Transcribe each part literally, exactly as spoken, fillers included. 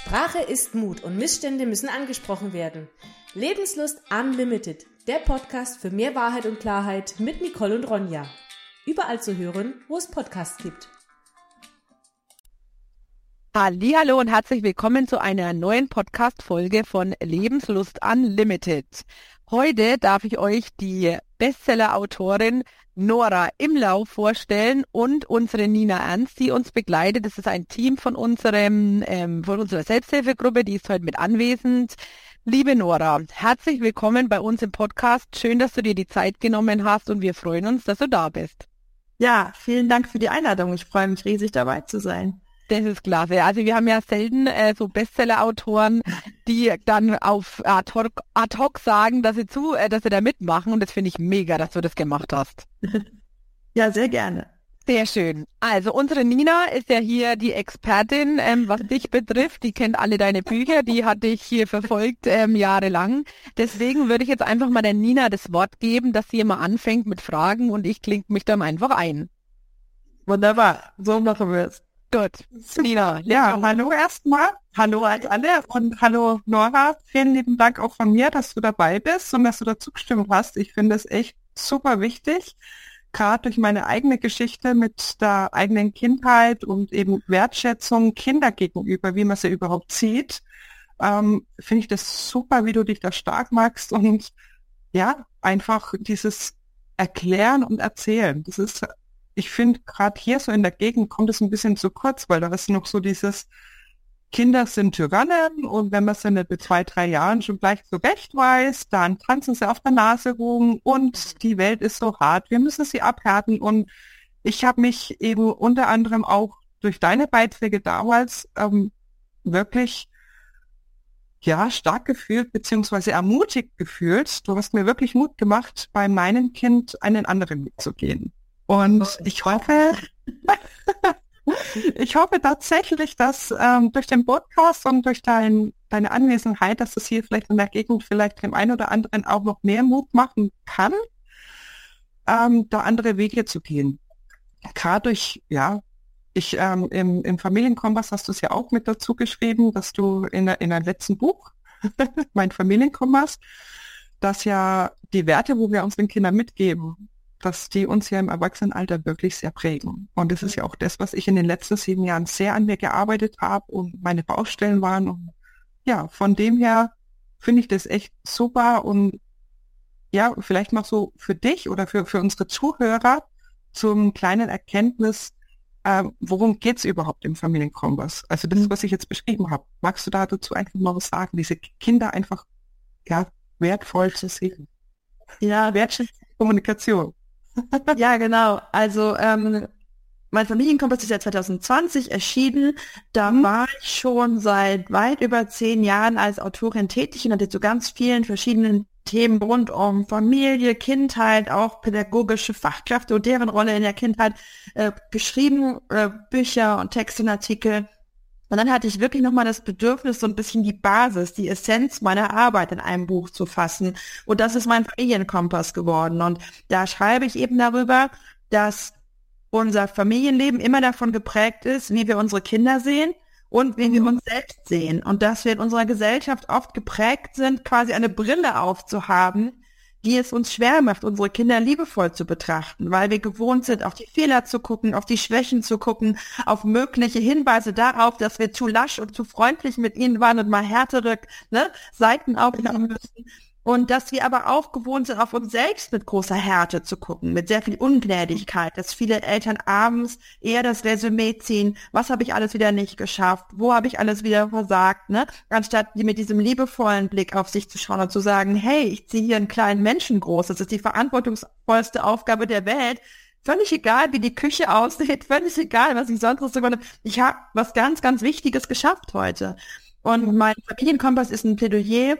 Sprache ist Mut und Missstände müssen angesprochen werden. Lebenslust Unlimited, der Podcast für mehr Wahrheit und Klarheit mit Nicole und Ronja. Überall zu hören, wo es Podcasts gibt. Hallihallo und herzlich willkommen zu einer neuen Podcast-Folge von Lebenslust Unlimited. Heute darf ich euch die Bestseller-Autorin Nora Imlau vorstellen und unsere Nina Ernst, die uns begleitet. Das ist ein Team von unserem ähm, von unserer Selbsthilfegruppe, die ist heute mit anwesend. Liebe Nora, herzlich willkommen bei uns im Podcast. Schön, dass du dir die Zeit genommen hast und wir freuen uns, dass du da bist. Ja, vielen Dank für die Einladung. Ich freue mich riesig, dabei zu sein. Das ist klasse. Also wir haben ja selten äh, so Bestseller-Autoren, die dann auf ad hoc, ad hoc sagen, dass sie zu, äh, dass sie da mitmachen. Und das finde ich mega, dass du das gemacht hast. Ja, sehr gerne. Sehr schön. Also unsere Nina ist ja hier die Expertin, ähm, was dich betrifft. Die kennt alle deine Bücher, die hat dich hier verfolgt ähm, jahrelang. Deswegen würde ich jetzt einfach mal der Nina das Wort geben, dass sie immer anfängt mit Fragen und ich klinke mich dann einfach ein. Wunderbar, so machen wir es. Gut, Nina. Ja, hallo erstmal. Hallo an alle und hallo Nora. Vielen lieben Dank auch von mir, dass du dabei bist und dass du dazu gestimmt hast. Ich finde es echt super wichtig, gerade durch meine eigene Geschichte mit der eigenen Kindheit und eben Wertschätzung Kinder gegenüber, wie man sie überhaupt sieht, ähm, finde ich das super, wie du dich da stark machst und ja, einfach dieses Erklären und Erzählen. Das ist Ich finde, gerade hier so in der Gegend kommt es ein bisschen zu kurz, weil da ist noch so dieses, Kinder sind Tyrannen und wenn man sie nicht mit zwei, drei Jahren schon gleich zurecht weiß, dann tanzen sie auf der Nase rum und die Welt ist so hart, wir müssen sie abhärten. Und ich habe mich eben unter anderem auch durch deine Beiträge damals ähm, wirklich ja stark gefühlt, beziehungsweise ermutigt gefühlt. Du hast mir wirklich Mut gemacht, bei meinem Kind einen anderen Weg zu gehen. Und ich hoffe, ich hoffe tatsächlich, dass ähm, durch den Podcast und durch dein, deine Anwesenheit, dass es hier vielleicht in der Gegend vielleicht dem einen oder anderen auch noch mehr Mut machen kann, ähm, da andere Wege zu gehen. Gerade durch, ja, ich ähm, im, im Familienkompass hast du es ja auch mit dazu geschrieben, dass du in, in deinem letzten Buch, mein Familienkompass, dass ja die Werte, wo wir unseren Kindern mitgeben, dass die uns ja im Erwachsenenalter wirklich sehr prägen. Und das ist ja auch das, was ich in den letzten sieben Jahren sehr an mir gearbeitet habe und meine Baustellen waren. Und ja, von dem her finde ich das echt super. Und ja, vielleicht mal so für dich oder für, für unsere Zuhörer zum kleinen Erkenntnis, äh, worum geht's überhaupt im Familienkompass? Also das, was ich jetzt beschrieben habe. Magst du da dazu einfach mal was sagen? Diese Kinder einfach ja wertvoll zu sehen. Ja, wertschätzende Kommunikation. Ja, genau. Also ähm, mein Familienkompass ist ja zwanzig zwanzig erschienen. Da mhm. war ich schon seit weit über zehn Jahren als Autorin tätig und hatte zu ganz vielen verschiedenen Themen rund um Familie, Kindheit, auch pädagogische Fachkräfte und deren Rolle in der Kindheit äh, geschrieben, äh, Bücher und Texte und Artikel. Und dann hatte ich wirklich nochmal das Bedürfnis, so ein bisschen die Basis, die Essenz meiner Arbeit in einem Buch zu fassen. Und das ist mein Familienkompass geworden. Und da schreibe ich eben darüber, dass unser Familienleben immer davon geprägt ist, wie wir unsere Kinder sehen und wie wir uns selbst sehen. Und dass wir in unserer Gesellschaft oft geprägt sind, quasi eine Brille aufzuhaben, die es uns schwer macht, unsere Kinder liebevoll zu betrachten, weil wir gewohnt sind, auf die Fehler zu gucken, auf die Schwächen zu gucken, auf mögliche Hinweise darauf, dass wir zu lasch und zu freundlich mit ihnen waren und mal härtere ne, Seiten aufnehmen müssen. Und dass wir aber auch gewohnt sind, auf uns selbst mit großer Härte zu gucken, mit sehr viel Ungnädigkeit, dass viele Eltern abends eher das Resümee ziehen, was habe ich alles wieder nicht geschafft, wo habe ich alles wieder versagt, ne? Anstatt mit diesem liebevollen Blick auf sich zu schauen und zu sagen, hey, ich ziehe hier einen kleinen Menschen groß, das ist die verantwortungsvollste Aufgabe der Welt, völlig egal, wie die Küche aussieht, völlig egal, was ich sonst so gemacht habe, ich habe was ganz, ganz Wichtiges geschafft heute. Und mein Familienkompass ist ein Plädoyer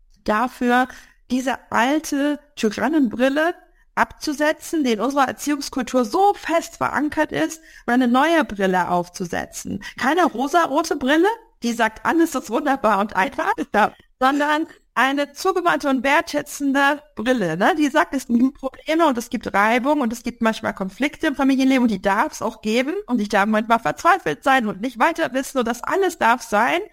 dafür, diese alte Tyrannenbrille abzusetzen, die in unserer Erziehungskultur so fest verankert ist, und eine neue Brille aufzusetzen. Keine rosarote Brille, die sagt, alles ist wunderbar und einfach, sondern eine zugewandte und wertschätzende Brille, ne? Die sagt, es gibt Probleme und es gibt Reibung und es gibt manchmal Konflikte im Familienleben und die darf es auch geben und ich darf manchmal verzweifelt sein und nicht weiter wissen und das alles darf sein,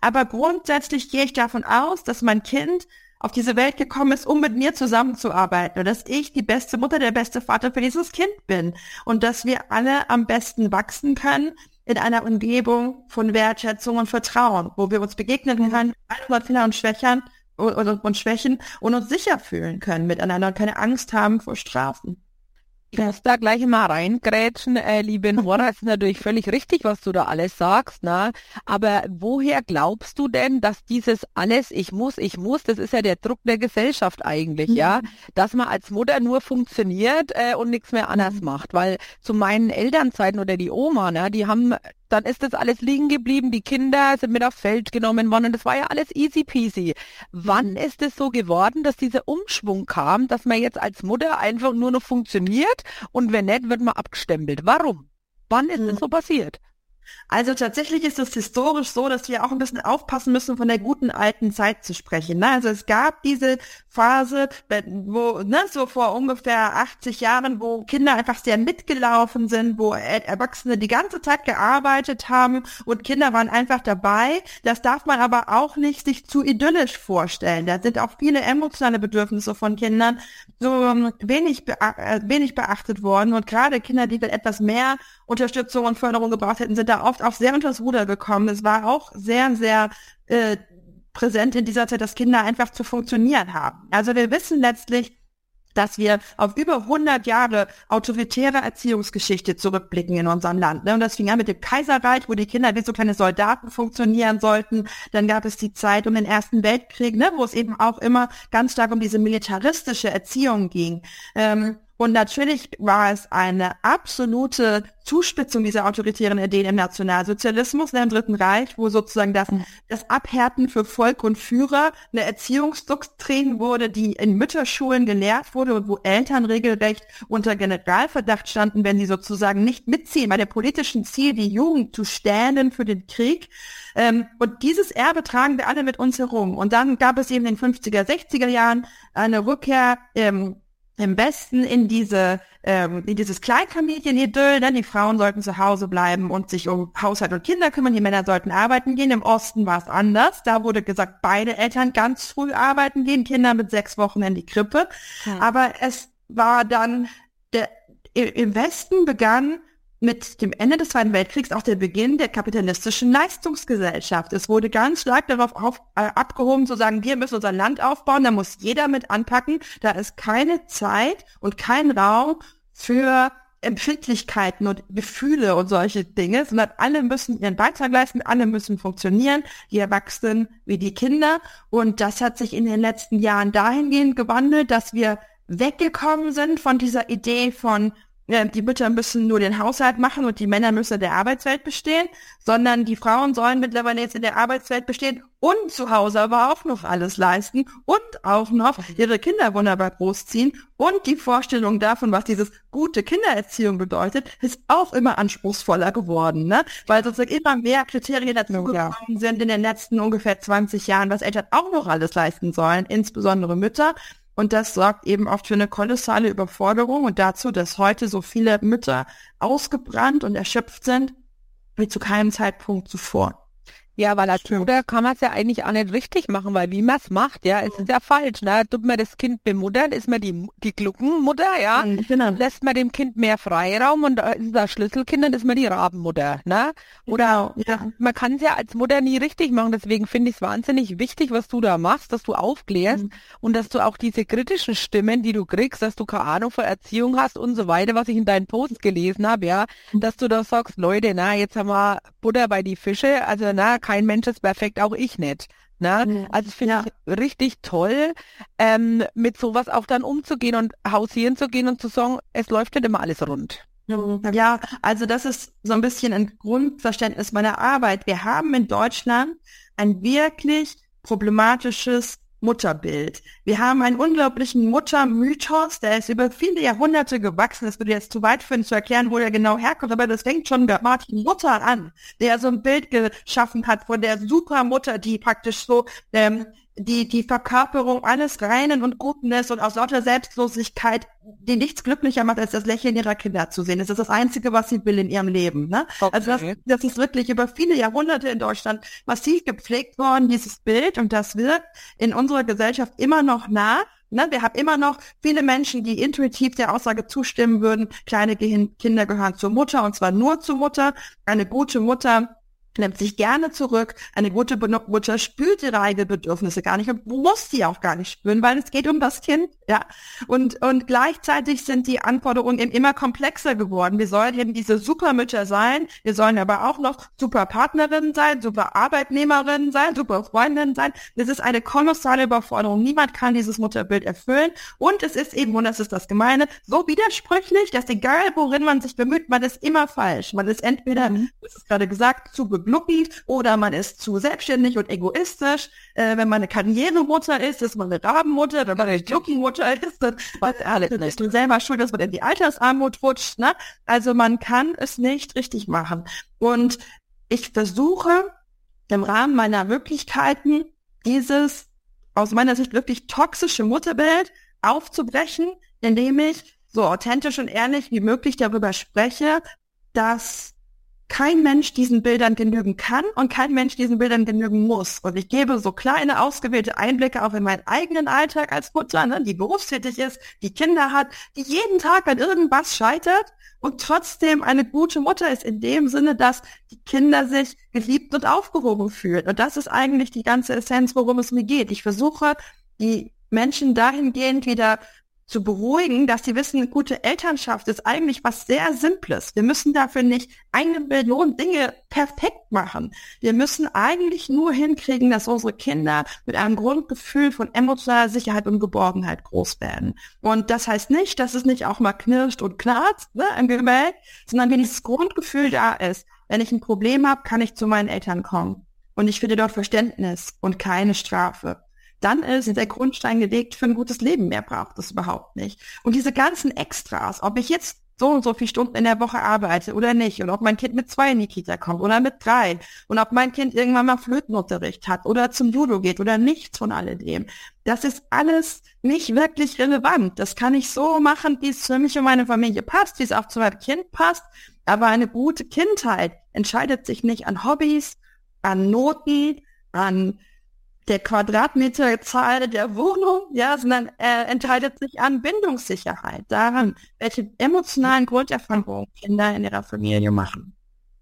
Aber grundsätzlich gehe ich davon aus, dass mein Kind auf diese Welt gekommen ist, um mit mir zusammenzuarbeiten und dass ich die beste Mutter, der beste Vater für dieses Kind bin und dass wir alle am besten wachsen können in einer Umgebung von Wertschätzung und Vertrauen, wo wir uns begegnen können, all unseren Fehlern und Schwächen und, und, und Schwächen und uns sicher fühlen können miteinander und keine Angst haben vor Strafen. Ich muss da gleich mal reingrätschen, äh, liebe Nora, es ist natürlich völlig richtig, was du da alles sagst, ne? Aber woher glaubst du denn, dass dieses alles, ich muss, ich muss, das ist ja der Druck der Gesellschaft eigentlich, mhm. ja, dass man als Mutter nur funktioniert äh, und nichts mehr anders mhm. macht, weil zu meinen Elternzeiten oder die Oma, ne, die haben, dann ist das alles liegen geblieben, die Kinder sind mit aufs Feld genommen worden und das war ja alles easy peasy. Wann ist es so geworden, dass dieser Umschwung kam, dass man jetzt als Mutter einfach nur noch funktioniert und wenn nicht, wird man abgestempelt? Warum? Wann ist es so passiert? Also tatsächlich ist es historisch so, dass wir auch ein bisschen aufpassen müssen, von der guten alten Zeit zu sprechen. Ne? Also es gab diese Phase, wo, ne, so vor ungefähr achtzig Jahren, wo Kinder einfach sehr mitgelaufen sind, wo Erwachsene die ganze Zeit gearbeitet haben und Kinder waren einfach dabei. Das darf man aber auch nicht sich zu idyllisch vorstellen. Da sind auch viele emotionale Bedürfnisse von Kindern so wenig, bea- wenig beachtet worden und gerade Kinder, die etwas mehr Unterstützung und Förderung gebraucht hätten, sind da oft auch sehr unter das Ruder gekommen. Es war auch sehr, sehr äh, präsent in dieser Zeit, dass Kinder einfach zu funktionieren haben. Also wir wissen letztlich, dass wir auf über hundert Jahre autoritäre Erziehungsgeschichte zurückblicken in unserem Land. Und das fing an mit dem Kaiserreich, wo die Kinder wie so kleine Soldaten funktionieren sollten. Dann gab es die Zeit um den Ersten Weltkrieg, ne, wo es eben auch immer ganz stark um diese militaristische Erziehung ging. Ähm, Und natürlich war es eine absolute Zuspitzung dieser autoritären Ideen im Nationalsozialismus, im Dritten Reich, wo sozusagen das, das Abhärten für Volk und Führer eine Erziehungsdoktrin wurde, die in Mütterschulen gelehrt wurde und wo Eltern regelrecht unter Generalverdacht standen, wenn sie sozusagen nicht mitziehen bei dem politischen Ziel, die Jugend zu stählen für den Krieg. Ähm, und dieses Erbe tragen wir alle mit uns herum. Und dann gab es eben in den fünfziger, sechziger Jahren eine Rückkehr ähm, im Westen in diese ähm, in dieses Kleinfamilienidyll, ne? Die Frauen sollten zu Hause bleiben und sich um Haushalt und Kinder kümmern, die Männer sollten arbeiten gehen. Im Osten war es anders. Da wurde gesagt, beide Eltern ganz früh arbeiten gehen, Kinder mit sechs Wochen in die Krippe. Hm. Aber es war dann, der im Westen begann mit dem Ende des Zweiten Weltkriegs auch der Beginn der kapitalistischen Leistungsgesellschaft. Es wurde ganz stark darauf auf, äh, abgehoben, zu sagen, wir müssen unser Land aufbauen, da muss jeder mit anpacken. Da ist keine Zeit und kein Raum für Empfindlichkeiten und Gefühle und solche Dinge, sondern alle müssen ihren Beitrag leisten, alle müssen funktionieren, die Erwachsenen wie die Kinder. Und das hat sich in den letzten Jahren dahingehend gewandelt, dass wir weggekommen sind von dieser Idee von Ja, die Mütter müssen nur den Haushalt machen und die Männer müssen in der Arbeitswelt bestehen, sondern die Frauen sollen mittlerweile jetzt in der Arbeitswelt bestehen und zu Hause aber auch noch alles leisten und auch noch ihre Kinder wunderbar großziehen. Und die Vorstellung davon, was dieses gute Kindererziehung bedeutet, ist auch immer anspruchsvoller geworden, ne? Weil sozusagen immer mehr Kriterien dazugekommen sind in den letzten ungefähr zwanzig Jahren, was Eltern auch noch alles leisten sollen, insbesondere Mütter. Und das sorgt eben oft für eine kolossale Überforderung und dazu, dass heute so viele Mütter ausgebrannt und erschöpft sind, wie zu keinem Zeitpunkt zuvor. Ja, weil als Mutter kann man es ja eigentlich auch nicht richtig machen, weil wie man es macht, ja, es ist ja falsch, ne? Tut man das Kind bemuttern, ist man die die Gluckenmutter, ja, genau. Lässt man dem Kind mehr Freiraum und da ist das Schlüsselkind, dann ist man die Rabenmutter, ne? Oder genau, ja. Man kann es ja als Mutter nie richtig machen, deswegen finde ich es wahnsinnig wichtig, was du da machst, dass du aufklärst mhm. und dass du auch diese kritischen Stimmen, die du kriegst, dass du keine Ahnung von Erziehung hast und so weiter, was ich in deinen Posts gelesen habe, ja, mhm. dass du da sagst, Leute, na, jetzt haben wir Butter bei die Fische, also na, kein Mensch ist perfekt, auch ich nicht. Ne? Ja. Also finde ja. ich richtig toll, ähm, mit sowas auch dann umzugehen und hausieren zu gehen und zu sagen, es läuft nicht immer alles rund. Ja, also das ist so ein bisschen ein Grundverständnis meiner Arbeit. Wir haben in Deutschland ein wirklich problematisches Mutterbild. Wir haben einen unglaublichen Muttermythos, der ist über viele Jahrhunderte gewachsen. Das würde jetzt zu weit führen, zu erklären, wo der genau herkommt, aber das fängt schon bei Martin Luther an, der so ein Bild geschaffen hat von der Supermutter, die praktisch so ähm, die, die Verkörperung alles Reinen und Guten ist und aus lauter Selbstlosigkeit, die nichts glücklicher macht, als das Lächeln ihrer Kinder zu sehen. Das ist das Einzige, was sie will in ihrem Leben. Ne? Okay. Also das, das ist wirklich über viele Jahrhunderte in Deutschland massiv gepflegt worden, dieses Bild, und das wirkt in unserer Gesellschaft immer noch nach. Ne? Wir haben immer noch viele Menschen, die intuitiv der Aussage zustimmen würden, kleine Ge- Kinder gehören zur Mutter, und zwar nur zur Mutter. Eine gute Mutter nimmt sich gerne zurück. Eine gute Mutter spürt ihre eigenen Bedürfnisse gar nicht und muss sie auch gar nicht spüren, weil es geht um das Kind, ja. Und, und gleichzeitig sind die Anforderungen eben immer komplexer geworden. Wir sollen eben diese Supermütter sein, wir sollen aber auch noch super Partnerinnen sein, super Arbeitnehmerinnen sein, super Freundinnen sein. Das ist eine kolossale Überforderung. Niemand kann dieses Mutterbild erfüllen. Und es ist eben, und das ist das Gemeine, so widersprüchlich, dass egal, worin man sich bemüht, man ist immer falsch. Man ist entweder, du hast es gerade gesagt, zu Glucki, oder man ist zu selbstständig und egoistisch. Äh, wenn man eine Karrieremutter ist, ist man eine Rabenmutter. Wenn man eine Glucki-Mutter ist, dann ist man selber schuld, dass man in die Altersarmut rutscht. Ne? Also man kann es nicht richtig machen. Und ich versuche im Rahmen meiner Möglichkeiten, dieses aus meiner Sicht wirklich toxische Mutterbild aufzubrechen, indem ich so authentisch und ehrlich wie möglich darüber spreche, dass kein Mensch diesen Bildern genügen kann und kein Mensch diesen Bildern genügen muss. Und ich gebe so kleine, ausgewählte Einblicke auch in meinen eigenen Alltag als Mutter, ne, die berufstätig ist, die Kinder hat, die jeden Tag an irgendwas scheitert und trotzdem eine gute Mutter ist, in dem Sinne, dass die Kinder sich geliebt und aufgehoben fühlen. Und das ist eigentlich die ganze Essenz, worum es mir geht. Ich versuche, die Menschen dahingehend wieder zu beruhigen, dass sie wissen, gute Elternschaft ist eigentlich was sehr Simples. Wir müssen dafür nicht eine Million Dinge perfekt machen. Wir müssen eigentlich nur hinkriegen, dass unsere Kinder mit einem Grundgefühl von emotionaler Sicherheit und Geborgenheit groß werden. Und das heißt nicht, dass es nicht auch mal knirscht und knarzt, ne, im Gebälk, sondern wenn dieses Grundgefühl da ist, wenn ich ein Problem habe, kann ich zu meinen Eltern kommen. Und ich finde dort Verständnis und keine Strafe. Dann ist der Grundstein gelegt für ein gutes Leben. Mehr braucht es überhaupt nicht. Und diese ganzen Extras, ob ich jetzt so und so viele Stunden in der Woche arbeite oder nicht, und ob mein Kind mit zwei in die Kita kommt oder mit drei, und ob mein Kind irgendwann mal Flötenunterricht hat oder zum Judo geht oder nichts von alledem, das ist alles nicht wirklich relevant. Das kann ich so machen, wie es für mich und meine Familie passt, wie es auch zu meinem Kind passt. Aber eine gute Kindheit entscheidet sich nicht an Hobbys, an Noten, an der Quadratmeterzahl der Wohnung, ja, sondern er entscheidet sich an Bindungssicherheit, daran, welche emotionalen Grunderfahrungen Kinder in ihrer Familie machen.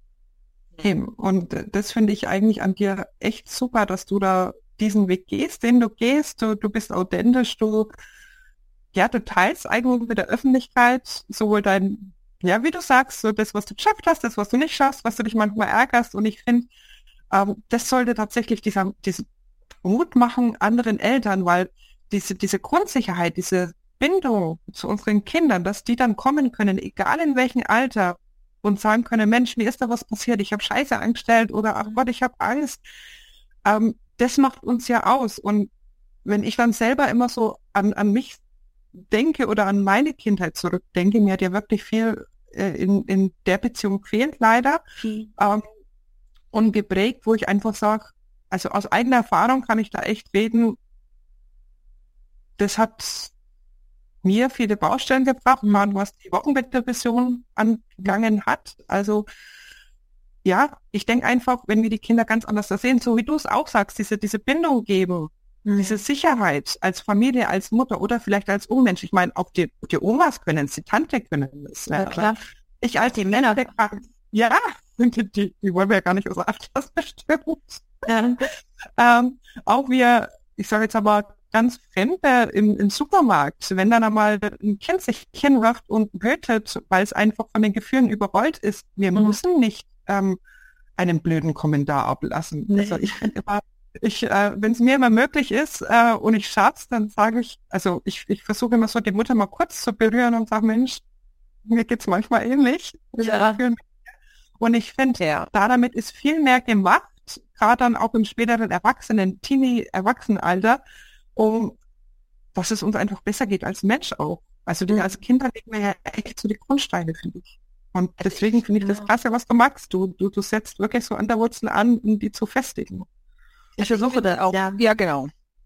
Eben. Und das finde ich eigentlich an dir echt super, dass du da diesen Weg gehst, den du gehst. Du, du bist authentisch, du, ja, du teilst eigentlich mit der Öffentlichkeit sowohl dein, ja, wie du sagst, so das, was du geschafft hast, das, was du nicht schaffst, was du dich manchmal ärgerst. Und ich finde, ähm, das sollte tatsächlich dieser, diese Mut machen anderen Eltern, weil diese, diese Grundsicherheit, diese Bindung zu unseren Kindern, dass die dann kommen können, egal in welchem Alter, und sagen können, Mensch, mir ist da was passiert, ich habe Scheiße angestellt oder ach Gott, ich habe Angst. Ähm, das macht uns ja aus. Und wenn ich dann selber immer so an, an mich denke oder an meine Kindheit zurückdenke, mir hat ja wirklich viel äh, in, in der Beziehung gefehlt, leider. Mhm. Ähm, und geprägt, wo ich einfach sage, also aus eigener Erfahrung kann ich da echt reden, das hat mir viele Baustellen gebracht, was die Wochenbettdepression angegangen hat. Also ja, ich denke einfach, wenn wir die Kinder ganz anders da sehen, so wie du es auch sagst, diese, diese Bindung geben, mhm. diese Sicherheit als Familie, als Mutter oder vielleicht als Unmensch. Ich meine, auch die, die Omas können es, die Tante können es. Ja, klar. Ich als die Männer, ja, die, die, die wollen wir ja gar nicht außer Acht lassen, bestimmt. Ja. Ähm, auch wir, ich sage jetzt aber ganz Fremde im, im Supermarkt, wenn dann einmal ein Kind sich hinrafft und wütet, weil es einfach von den Gefühlen überrollt ist, wir mhm. müssen nicht ähm, einen blöden Kommentar ablassen. Nee. Also ich, ich äh, wenn es mir immer möglich ist äh, und ich schaff's, dann sage ich, also ich, ich versuche immer so die Mutter mal kurz zu berühren und sage, Mensch, mir geht's manchmal ähnlich. Ja. Und ich finde, ja. da damit ist viel mehr gemacht, gerade dann auch im späteren Erwachsenen, Teenie-Erwachsenenalter, um dass es uns einfach besser geht als Mensch auch. Also die, als Kinder legen wir ja echt so die Grundsteine, finde ich. Und deswegen finde ich das klasse, was du magst. Du, du, du setzt wirklich so an der Wurzel an, um die zu festigen. Ich versuche das auch. Ja, ja, genau.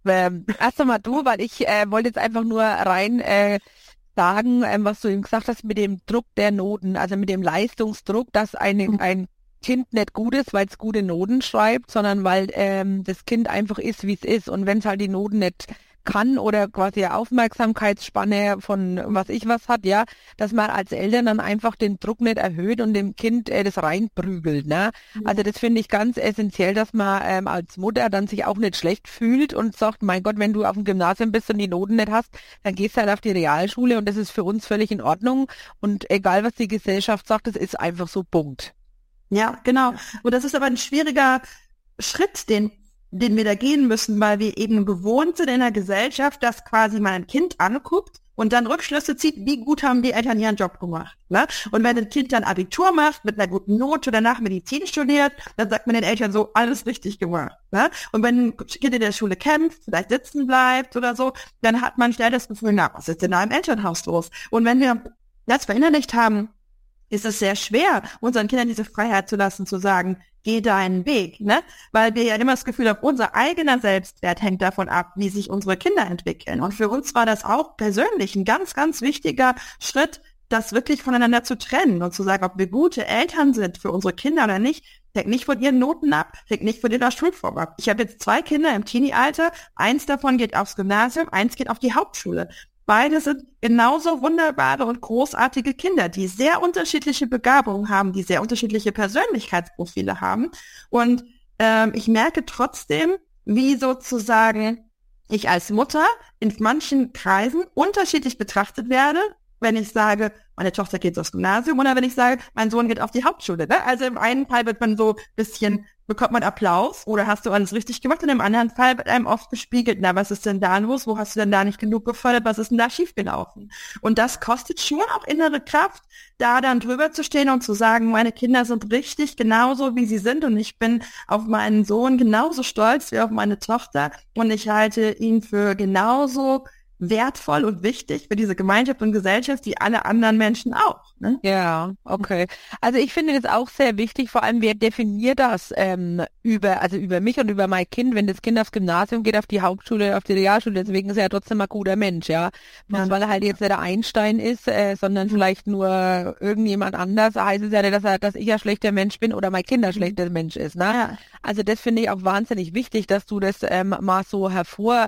Ähm, erst einmal du, weil ich äh, wollte jetzt einfach nur rein äh, sagen, ähm, was du eben gesagt hast mit dem Druck der Noten, also mit dem Leistungsdruck, dass eine, Mhm. ein Kind nicht gut ist, weil es gute Noten schreibt, sondern weil ähm, das Kind einfach ist, wie es ist. Und wenn es halt die Noten nicht kann oder quasi eine Aufmerksamkeitsspanne von was ich was hat, ja, dass man als Eltern dann einfach den Druck nicht erhöht und dem Kind äh, das reinprügelt, ne? Also das finde ich ganz essentiell, dass man ähm, als Mutter dann sich auch nicht schlecht fühlt und sagt, mein Gott, wenn du auf dem Gymnasium bist und die Noten nicht hast, dann gehst du halt auf die Realschule und das ist für uns völlig in Ordnung und egal, was die Gesellschaft sagt, das ist einfach so, Punkt. Ja, genau. Und das ist aber ein schwieriger Schritt, den den wir da gehen müssen, weil wir eben gewohnt sind in der Gesellschaft, dass quasi man ein Kind anguckt und dann Rückschlüsse zieht, wie gut haben die Eltern ihren Job gemacht. Ne? Und wenn ein Kind dann Abitur macht, mit einer guten Note, danach Medizin studiert, dann sagt man den Eltern so, alles richtig gemacht. Ne? Und wenn ein Kind in der Schule kämpft, vielleicht sitzen bleibt oder so, dann hat man schnell das Gefühl, na, was ist denn da im Elternhaus los? Und wenn wir das verinnerlicht haben, ist es sehr schwer, unseren Kindern diese Freiheit zu lassen, zu sagen, geh deinen Weg, ne? Weil wir ja immer das Gefühl haben, unser eigener Selbstwert hängt davon ab, wie sich unsere Kinder entwickeln. Und für uns war das auch persönlich ein ganz, ganz wichtiger Schritt, das wirklich voneinander zu trennen und zu sagen, ob wir gute Eltern sind für unsere Kinder oder nicht, hängt nicht von ihren Noten ab, hängt nicht von ihrer Schulform ab. Ich habe jetzt zwei Kinder im Teenie-Alter, eins davon geht aufs Gymnasium, eins geht auf die Hauptschule. Beide sind genauso wunderbare und großartige Kinder, die sehr unterschiedliche Begabungen haben, die sehr unterschiedliche Persönlichkeitsprofile haben. Und ähm, ich merke trotzdem, wie sozusagen ich als Mutter in manchen Kreisen unterschiedlich betrachtet werde, wenn ich sage, meine Tochter geht aufs Gymnasium oder wenn ich sage, mein Sohn geht auf die Hauptschule. Ne? Also im einen Fall wird man so ein bisschen, bekommt man Applaus oder hast du alles richtig gemacht und im anderen Fall wird einem oft gespiegelt, na, was ist denn da los? Wo hast du denn da nicht genug gefördert? Was ist denn da schiefgelaufen? Und das kostet schon auch innere Kraft, da dann drüber zu stehen und zu sagen, meine Kinder sind richtig genauso, wie sie sind und ich bin auf meinen Sohn genauso stolz wie auf meine Tochter und ich halte ihn für genauso wertvoll und wichtig für diese Gemeinschaft und Gesellschaft wie alle anderen Menschen auch. Ne? Ja, okay. Also ich finde das auch sehr wichtig, vor allem wer definiert das ähm, über, also über mich und über mein Kind, wenn das Kind aufs Gymnasium geht, auf die Hauptschule, auf die Realschule, deswegen ist er ja trotzdem ein guter Mensch, ja. Bloß Ja. weil er halt jetzt nicht der Einstein ist, äh, sondern vielleicht nur irgendjemand anders, heißt es ja nicht, dass er, dass ich ein schlechter Mensch bin oder mein Kind ein schlechter Mensch ist, ne? Ja. Also das finde ich auch wahnsinnig wichtig, dass du das ähm, mal so hervor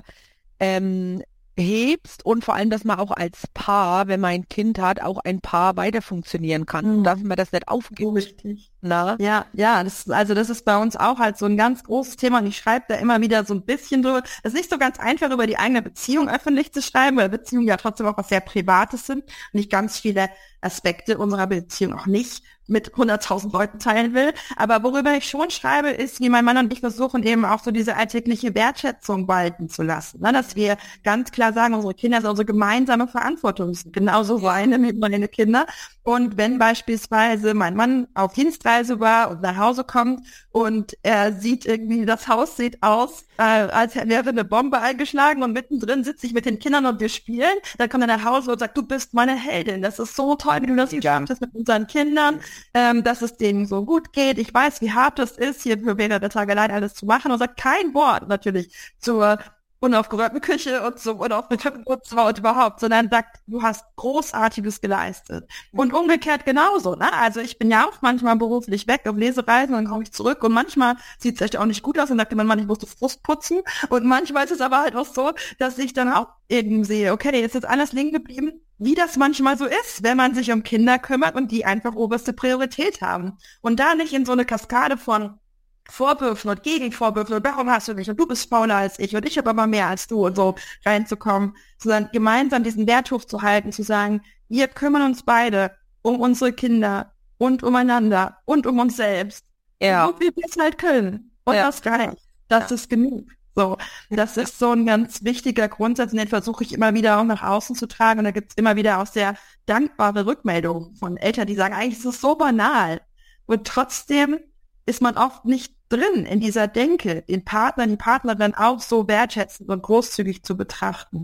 ähm, hebst und vor allem, dass man auch als Paar, wenn man ein Kind hat, auch ein Paar weiter funktionieren kann, Mhm. dass man das nicht aufgibt. Richtig. Na? Ja, ja, das, also das ist bei uns auch halt so ein ganz großes Thema und ich schreibe da immer wieder so ein bisschen drüber. Das ist nicht so ganz einfach, über die eigene Beziehung öffentlich zu schreiben, weil Beziehungen ja trotzdem auch was sehr Privates sind und ich ganz viele Aspekte unserer Beziehung auch nicht mit hunderttausend Leuten teilen will. Aber worüber ich schon schreibe, ist, wie mein Mann und ich versuchen eben auch so diese alltägliche Wertschätzung walten zu lassen. Ne? Dass wir ganz klar sagen, unsere Kinder sind unsere gemeinsame Verantwortung, sind genauso seine wie meine Kinder. Und wenn beispielsweise mein Mann auf Dienstreise war und nach Hause kommt und er sieht irgendwie, das Haus sieht aus, äh, als wäre eine Bombe eingeschlagen und mittendrin sitze ich mit den Kindern und wir spielen, dann kommt er nach Hause und sagt, du bist meine Heldin, das ist so toll, wie du das geschafft hast mit unseren Kindern, ähm, dass es denen so gut geht, ich weiß, wie hart das ist, hier für mehrere Tage allein alles zu machen und sagt kein Wort natürlich zur unaufgeräumten Küche und zum unaufgeräumten Wohnzimmer und überhaupt, sondern sagt, du hast Großartiges geleistet. Und umgekehrt genauso, ne? Also ich bin ja auch manchmal beruflich weg auf Lesereisen, dann komme ich zurück und manchmal sieht es echt auch nicht gut aus und sagt mein Mann, ich musste Frust putzen und manchmal ist es aber halt auch so, dass ich dann auch eben sehe, okay, jetzt ist alles liegen geblieben, wie das manchmal so ist, wenn man sich um Kinder kümmert und die einfach oberste Priorität haben. Und da nicht in so eine Kaskade von Vorwürfen und Gegenvorwürfen und warum hast du mich und du bist fauler als ich und ich habe aber mehr als du und so reinzukommen, sondern gemeinsam diesen Wert hochzuhalten, zu sagen, wir kümmern uns beide um unsere Kinder und umeinander und um uns selbst. Ja. Und wie wir es halt können. Und Ja. das reicht. Das Ja. ist genug. So, das ist so ein ganz wichtiger Grundsatz, und den versuche ich immer wieder auch nach außen zu tragen. Und da gibt es immer wieder auch sehr dankbare Rückmeldungen von Eltern, die sagen, eigentlich ist es so banal. Und trotzdem ist man oft nicht drin in dieser Denke, den Partner, die Partnerin auch so wertschätzend und großzügig zu betrachten.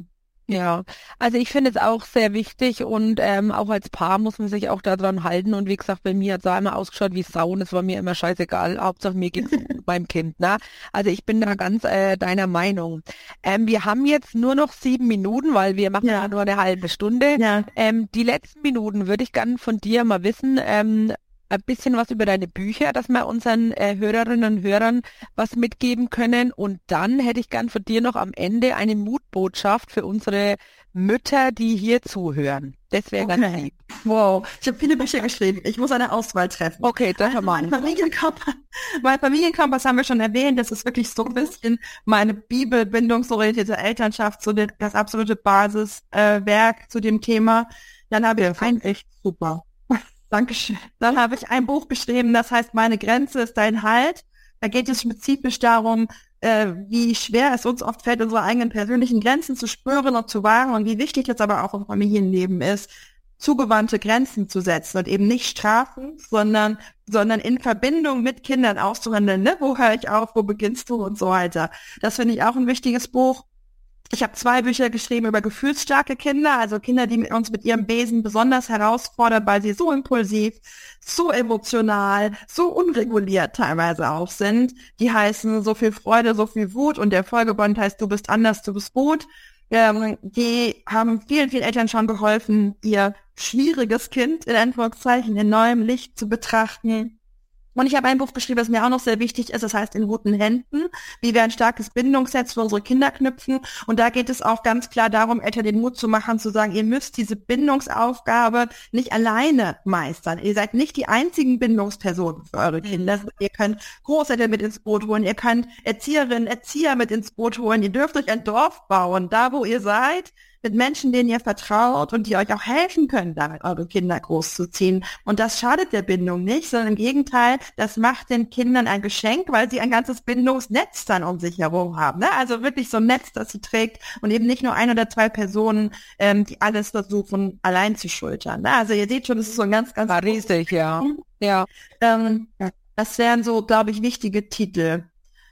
Ja, also ich finde es auch sehr wichtig und ähm, auch als Paar muss man sich auch daran halten und wie gesagt, bei mir hat es auch immer ausgeschaut wie Sau und es war mir immer scheißegal, Hauptsache mir geht's gut beim Kind, ne? Also ich bin da ganz äh, deiner Meinung. Ähm, wir haben jetzt nur noch sieben Minuten, weil wir machen ja, ja nur eine halbe Stunde. Ja. Ähm, die letzten Minuten würde ich gerne von dir mal wissen, ähm, ein bisschen was über deine Bücher, dass wir unseren äh, Hörerinnen und Hörern was mitgeben können. Und dann hätte ich gern von dir noch am Ende eine Mutbotschaft für unsere Mütter, die hier zuhören. Das wäre okay. ganz lieb. Wow, ich habe viele Bücher geschrieben. Ich muss eine Auswahl treffen. Okay, das haben wir. Mein Familienkompass, mein Familienkompass haben wir schon erwähnt. Das ist wirklich so ein bisschen meine Bibel, bindungsorientierte Elternschaft, so das, das absolute Basiswerk äh, Werk zu dem Thema. Dann habe ich ein echt super. Dankeschön. Dann habe ich ein Buch geschrieben, das heißt Meine Grenze ist dein Halt. Da geht es spezifisch darum, äh, wie schwer es uns oft fällt, unsere eigenen persönlichen Grenzen zu spüren und zu wahren und wie wichtig es aber auch im Familienleben ist, zugewandte Grenzen zu setzen und eben nicht strafen, sondern sondern in Verbindung mit Kindern auszuhandeln. Ne? Wo höre ich auf, wo beginnst du und so weiter. Das finde ich auch ein wichtiges Buch. Ich habe zwei Bücher geschrieben über gefühlsstarke Kinder, also Kinder, die uns mit ihrem Wesen besonders herausfordern, weil sie so impulsiv, so emotional, so unreguliert teilweise auch sind. Die heißen So viel Freude, so viel Wut und der Folgeband heißt Du bist anders, du bist gut. Ähm, die haben vielen, vielen Eltern schon geholfen, ihr schwieriges Kind in Anführungszeichen in neuem Licht zu betrachten. Und ich habe ein Buch geschrieben, das mir auch noch sehr wichtig ist, das heißt In guten Händen, wie wir ein starkes Bindungsnetz für unsere Kinder knüpfen. Und da geht es auch ganz klar darum, Eltern den Mut zu machen, zu sagen, ihr müsst diese Bindungsaufgabe nicht alleine meistern. Ihr seid nicht die einzigen Bindungspersonen für eure Kinder. Ihr könnt Großeltern mit ins Boot holen, ihr könnt Erzieherinnen, Erzieher mit ins Boot holen, ihr dürft euch ein Dorf bauen, da wo ihr seid, mit Menschen, denen ihr vertraut und die euch auch helfen können, damit eure Kinder großzuziehen. Und das schadet der Bindung nicht, sondern im Gegenteil, das macht den Kindern ein Geschenk, weil sie ein ganzes Bindungsnetz dann um sich herum haben. Ne? Also wirklich so ein Netz, das sie trägt und eben nicht nur ein oder zwei Personen, ähm, die alles versuchen, allein zu schultern. Ne? Also ihr seht schon, das ist so ein ganz, ganz... War riesig, ja. Ja. Ähm, das wären so, glaube ich, wichtige Titel.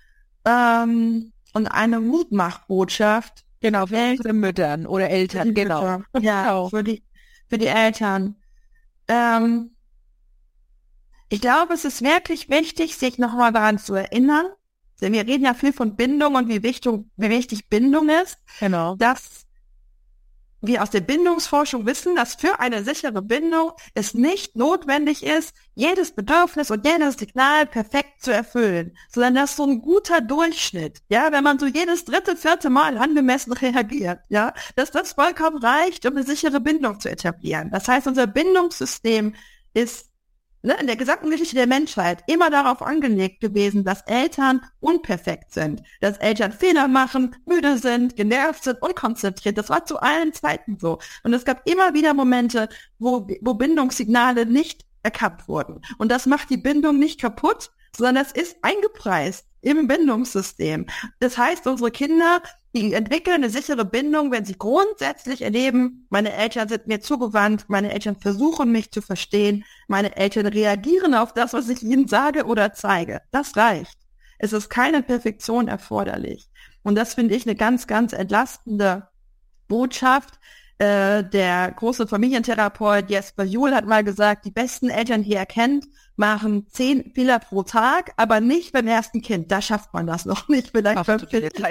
Ähm, und eine Mutmachbotschaft. Genau, für unsere Müttern oder Eltern, genau. Mütter. Ja, genau. Für die, für die Eltern. Ähm, ich glaube, es ist wirklich wichtig, sich nochmal daran zu erinnern, denn wir reden ja viel von Bindung und wie wichtig, wie wichtig Bindung ist, genau. Dass wir aus der Bindungsforschung wissen, dass für eine sichere Bindung es nicht notwendig ist, jedes Bedürfnis und jedes Signal perfekt zu erfüllen, sondern dass so ein guter Durchschnitt, ja, wenn man so jedes dritte, vierte Mal angemessen reagiert, ja, dass das vollkommen reicht, um eine sichere Bindung zu etablieren. Das heißt, unser Bindungssystem ist ne, in der gesamten Geschichte der Menschheit immer darauf angelegt gewesen, dass Eltern unperfekt sind, dass Eltern Fehler machen, müde sind, genervt sind, unkonzentriert. Das war zu allen Zeiten so. Und es gab immer wieder Momente, wo, wo Bindungssignale nicht erkannt wurden. Und das macht die Bindung nicht kaputt, sondern es ist eingepreist im Bindungssystem. Das heißt, unsere Kinder, die entwickeln eine sichere Bindung, wenn sie grundsätzlich erleben, meine Eltern sind mir zugewandt, meine Eltern versuchen mich zu verstehen, meine Eltern reagieren auf das, was ich ihnen sage oder zeige. Das reicht. Es ist keine Perfektion erforderlich. Und das finde ich eine ganz, ganz entlastende Botschaft. Äh, der große Familientherapeut Jesper Juhl hat mal gesagt, die besten Eltern, die er kennt, machen zehn Fehler pro Tag, aber nicht beim ersten Kind. Da schafft man das noch nicht, vielleicht beim vierten.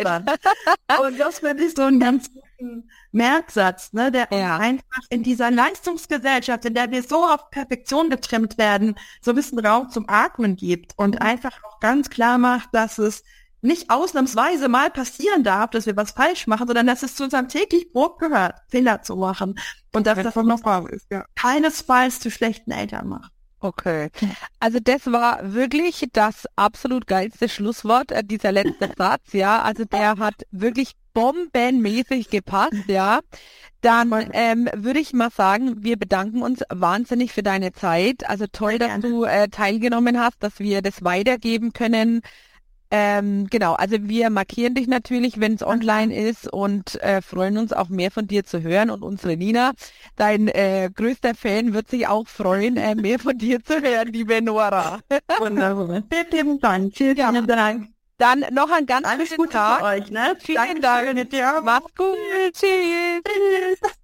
Und das finde ich so einen ganz guten Merksatz, ne, der ja. einfach in dieser Leistungsgesellschaft, in der wir so auf Perfektion getrimmt werden, so ein bisschen Raum zum Atmen gibt und mhm. einfach auch ganz klar macht, dass es nicht ausnahmsweise mal passieren darf, dass wir was falsch machen, sondern dass es zu unserem täglichen Brot gehört, Fehler zu machen. Und dass das noch wahr ist, ja. Keinesfalls zu schlechten Eltern macht. Okay. Also das war wirklich das absolut geilste Schlusswort, äh, dieser letzte Satz, ja. Also der hat wirklich bombenmäßig gepasst, ja. Dann ähm, würde ich mal sagen, wir bedanken uns wahnsinnig für deine Zeit. Also toll, dass du äh, teilgenommen hast, dass wir das weitergeben können. Ähm, genau, also wir markieren dich natürlich, wenn es online ist und äh, freuen uns auch mehr von dir zu hören. Und unsere Nina, dein äh, größter Fan, wird sich auch freuen, äh, mehr von dir zu hören, liebe Nora. Wunderbar. Vielen lieben Dank. Vielen ja. Dank. Dann noch einen ganz Alles schönen Gute Tag. für euch, ne? Vielen Dankeschön. Dank. Mach's gut. Tschüss. Tschüss.